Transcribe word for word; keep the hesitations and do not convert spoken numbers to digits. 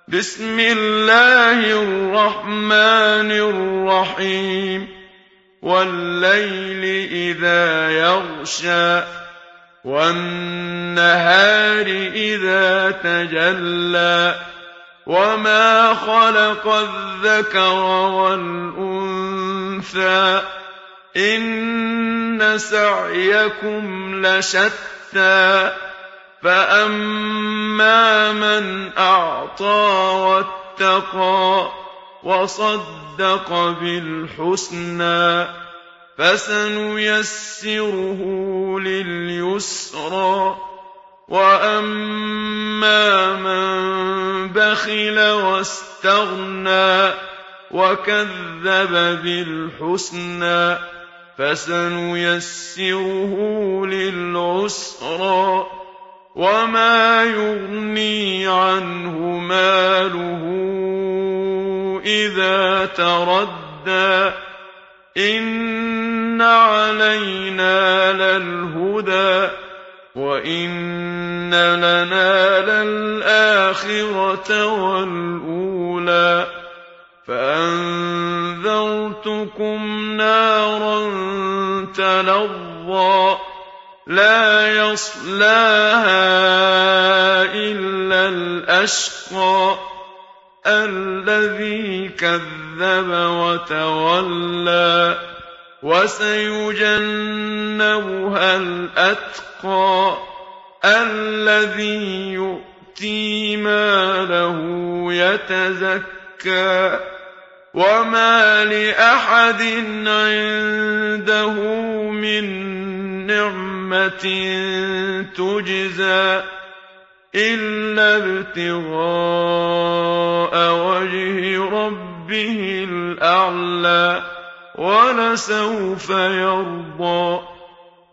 بسم الله الرحمن الرحيم والليل إذا يغشى والنهار إذا تجلى وما خلق الذكر والأنثى إن سعيكم لشتى فأما من أعطى واتقى وصدق بالحسنى فسنيسره لليسرى وأما من بخل واستغنى وكذب بالحسنى فسنيسره للعسرى وما يغني عنه ماله إذا تردى إن علينا للهدى وإن لنا للآخرة والأولى فأنذرتكم نارا تلظى لا يصلاها إلا الأشقى الذي كذب وتولى وسيجنبها الأتقى الذي يؤتي ماله يتزكى وما لأحد عنده من نعمة تجزى إلا ابتغاء وجه ربه الأعلى ولسوف يرضى